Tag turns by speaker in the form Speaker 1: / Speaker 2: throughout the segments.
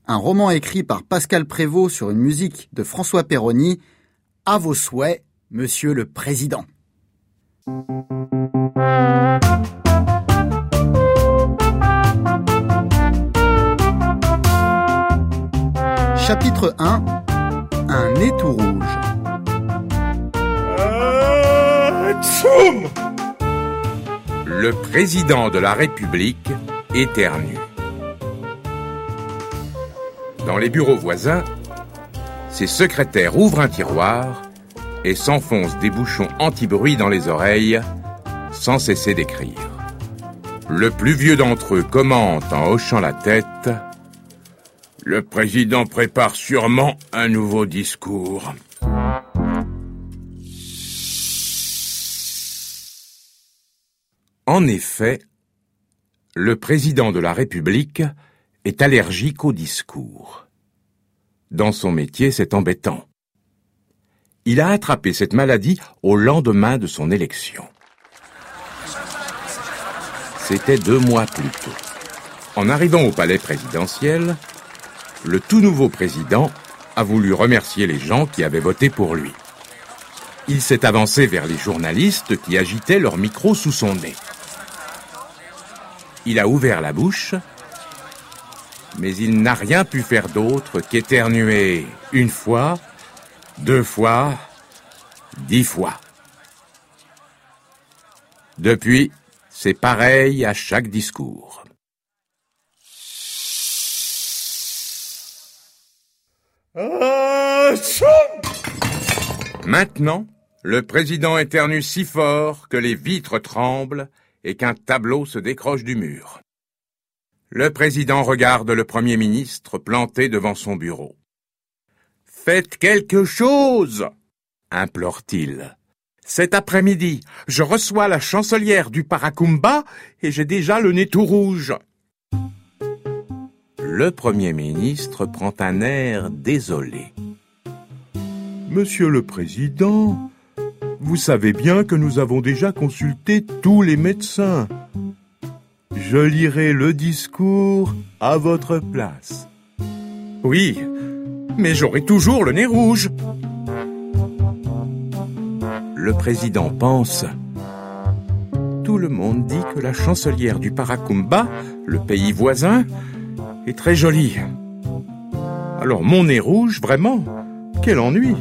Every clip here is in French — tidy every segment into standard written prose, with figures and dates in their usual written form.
Speaker 1: un roman écrit par Pascal Prévost sur une musique de François Perroni. À vos souhaits, Monsieur le Président. Chapitre 1. Un nez tout rouge.
Speaker 2: Le président de la République éternue. Dans les bureaux voisins, ses secrétaires ouvrent un tiroir et s'enfoncent des bouchons anti-bruit dans les oreilles, sans cesser d'écrire. Le plus vieux d'entre eux commente en hochant la tête: « Le président prépare sûrement un nouveau discours. » En effet, le président de la République est allergique au discours. Dans son métier, c'est embêtant. Il a attrapé cette maladie au lendemain de son élection. C'était 2 mois plus tôt. En arrivant au palais présidentiel, le tout nouveau président a voulu remercier les gens qui avaient voté pour lui. Il s'est avancé vers les journalistes qui agitaient leur micro sous son nez. Il a ouvert la bouche, mais il n'a rien pu faire d'autre qu'éternuer 1 fois, 2 fois, 10 fois. Depuis, c'est pareil à chaque discours. Maintenant, le président éternue si fort que les vitres tremblent et qu'un tableau se décroche du mur. Le président regarde le Premier ministre planté devant son bureau. « Faites quelque chose !» implore-t-il. « Cet après-midi, je reçois la chancelière du Paracoumba et j'ai déjà le nez tout rouge. » Le Premier ministre prend un air désolé. « Monsieur le Président, vous savez bien que nous avons déjà consulté tous les médecins. Je lirai le discours à votre place. »« Oui, mais j'aurai toujours le nez rouge. » Le président pense. Tout le monde dit que la chancelière du Paracoumba, le pays voisin, est très jolie. Alors mon nez rouge, vraiment, quel ennui.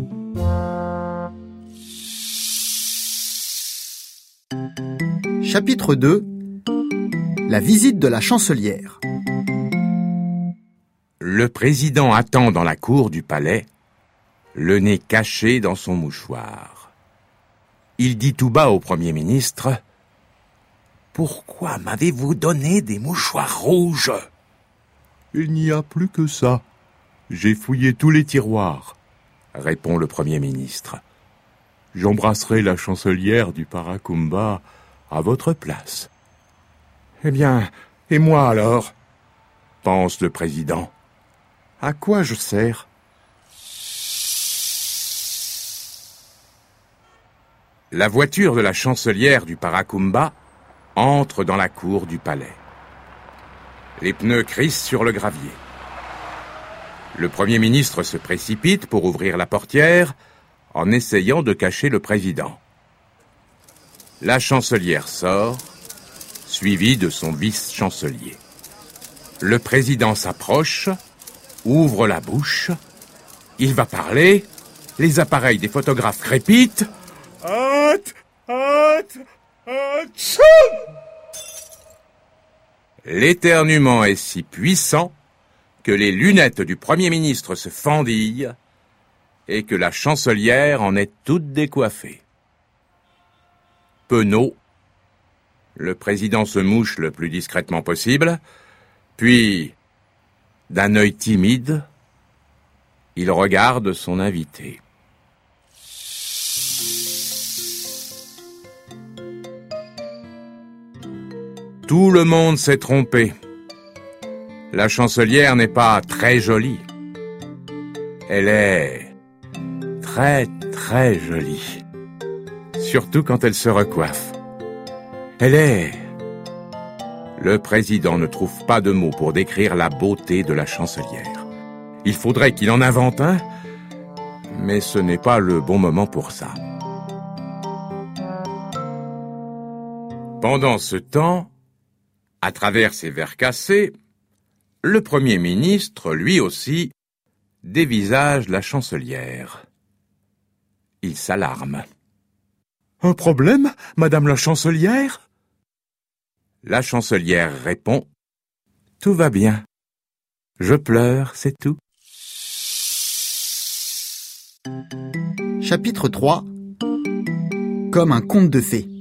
Speaker 1: Chapitre 2. La visite de la chancelière.
Speaker 2: Le président attend dans la cour du palais, le nez caché dans son mouchoir. Il dit tout bas au Premier ministre: « Pourquoi m'avez-vous donné des mouchoirs rouges ?»« Il n'y a plus que ça. J'ai fouillé tous les tiroirs, » répond le Premier ministre. « J'embrasserai la chancelière du Paracoumba à votre place. »« Eh bien, et moi alors ?» pense le président. « À quoi je sers ?» La voiture de la chancelière du Paracoumba entre dans la cour du palais. Les pneus crissent sur le gravier. Le Premier ministre se précipite pour ouvrir la portière en essayant de cacher le président. La chancelière sort, suivie de son vice-chancelier. Le président s'approche, ouvre la bouche, il va parler, les appareils des photographes crépitent. L'éternuement est si puissant que les lunettes du Premier ministre se fendillent et que la chancelière en est toute décoiffée. Penaud, le président se mouche le plus discrètement possible, puis, d'un œil timide, il regarde son invité. Tout le monde s'est trompé. La chancelière n'est pas très jolie. Elle est très, très jolie. Surtout quand elle se recoiffe. Elle est Le président ne trouve pas de mots pour décrire la beauté de la chancelière. Il faudrait qu'il en invente un, mais ce n'est pas le bon moment pour ça. Pendant ce temps, à travers ses verres cassés, le Premier ministre, lui aussi, dévisage la chancelière. Il s'alarme. « Un problème, madame la chancelière ?» La chancelière répond « Tout va bien. Je pleure, c'est tout. »
Speaker 1: Chapitre 3. Comme un conte de fées.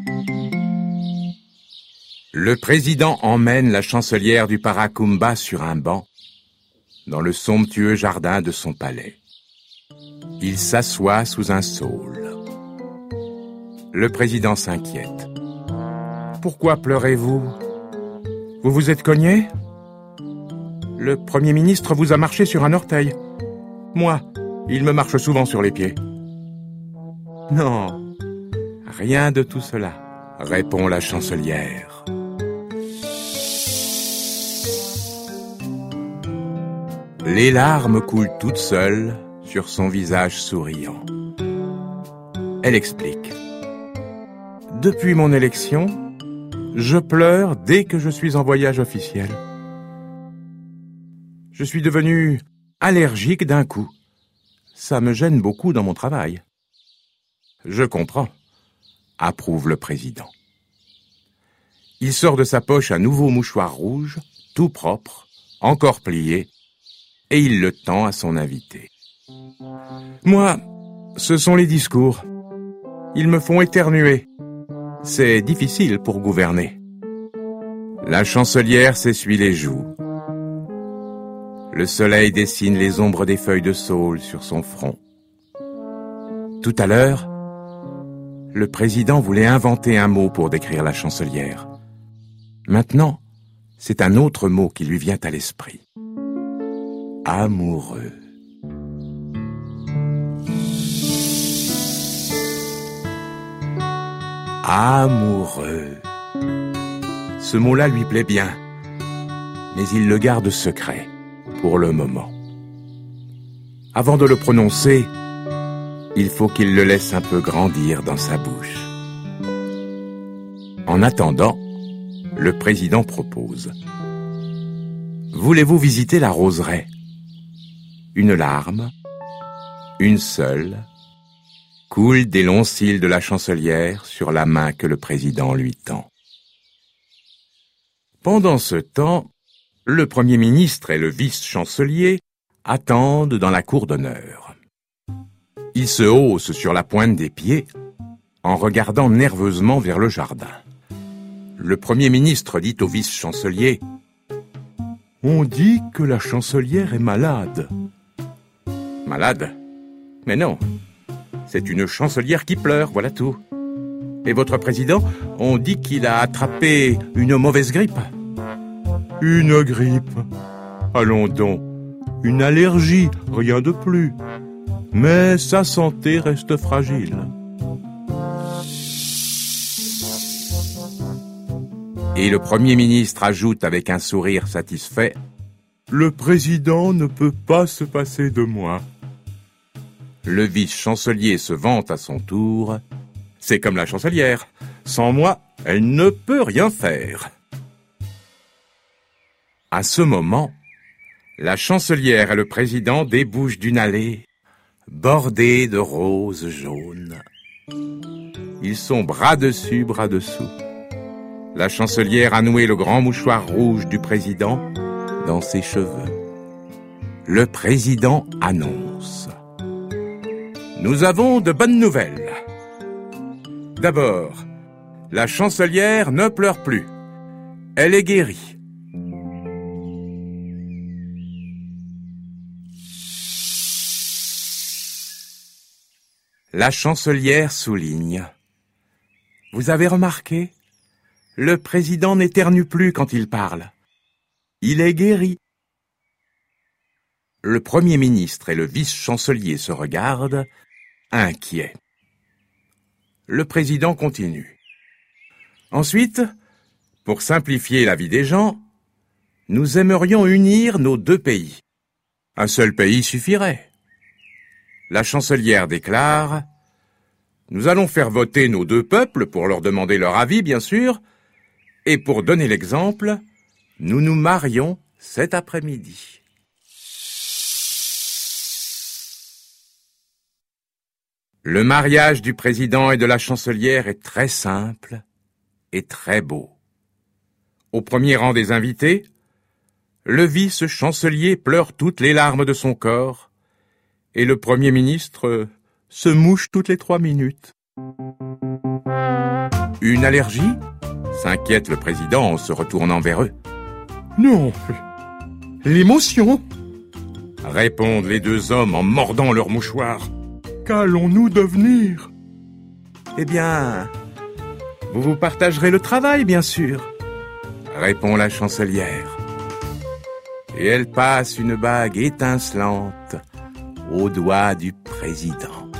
Speaker 2: Le président emmène la chancelière du Paracoumba sur un banc, dans le somptueux jardin de son palais. Il s'assoit sous un saule. Le président s'inquiète. « Pourquoi pleurez-vous? Vous vous êtes cogné? Le Premier ministre vous a marché sur un orteil. Moi, il me marche souvent sur les pieds. » « Non, rien de tout cela, » répond la chancelière. Les larmes coulent toutes seules sur son visage souriant. Elle explique. « Depuis mon élection, je pleure dès que je suis en voyage officiel. Je suis devenu allergique d'un coup. Ça me gêne beaucoup dans mon travail. » « Je comprends, » approuve le président. Il sort de sa poche un nouveau mouchoir rouge, tout propre, encore plié, et il le tend à son invité. « Moi, ce sont les discours. Ils me font éternuer. C'est difficile pour gouverner. » La chancelière s'essuie les joues. Le soleil dessine les ombres des feuilles de saule sur son front. Tout à l'heure, le président voulait inventer un mot pour décrire la chancelière. Maintenant, c'est un autre mot qui lui vient à l'esprit. Amoureux. Amoureux. Ce mot-là lui plaît bien, mais il le garde secret pour le moment. Avant de le prononcer, il faut qu'il le laisse un peu grandir dans sa bouche. En attendant, le président propose. Voulez-vous visiter la roseraie? Une larme, une seule, coule des longs cils de la chancelière sur la main que le président lui tend. Pendant ce temps, le Premier ministre et le vice-chancelier attendent dans la cour d'honneur. Il se hausse sur la pointe des pieds en regardant nerveusement vers le jardin. Le Premier ministre dit au vice-chancelier « On dit que la chancelière est malade. » « Malade? Mais non, c'est une chancelière qui pleure, voilà tout. Et votre président, on dit qu'il a attrapé une mauvaise grippe. » « Une grippe? Allons donc, une allergie, rien de plus. Mais sa santé reste fragile. » Et le Premier ministre ajoute avec un sourire satisfait « Le président ne peut pas se passer de moi. » Le vice-chancelier se vante à son tour. « C'est comme la chancelière. Sans moi, elle ne peut rien faire. » À ce moment, la chancelière et le président débouchent d'une allée bordée de roses jaunes. Ils sont bras dessus, bras dessous. La chancelière a noué le grand mouchoir rouge du président dans ses cheveux. Le président annonce. Nous avons de bonnes nouvelles. D'abord, la chancelière ne pleure plus. Elle est guérie. La chancelière souligne. Vous avez remarqué? Le président n'éternue plus quand il parle. Il est guéri. Le Premier ministre et le vice-chancelier se regardent, inquiets. Le président continue. Ensuite, Pour simplifier la vie des gens, nous aimerions unir nos deux pays. Un seul pays suffirait. La chancelière déclare: nous allons faire voter nos deux peuples pour leur demander leur avis, bien sûr, et pour donner l'exemple, nous nous marions cet après-midi. Le mariage du président et de la chancelière est très simple et très beau. Au premier rang des invités, le vice-chancelier pleure toutes les larmes de son corps et le Premier ministre se mouche toutes les 3 minutes. Une allergie ? S'inquiète le président en se retournant vers eux.
Speaker 3: Non, l'émotion,
Speaker 2: Répondent les deux hommes en mordant leurs mouchoirs.
Speaker 3: qu'allons-nous devenir?
Speaker 2: Eh bien, vous partagerez le travail, bien sûr, répond la chancelière. Et elle passe une bague étincelante au doigt du président.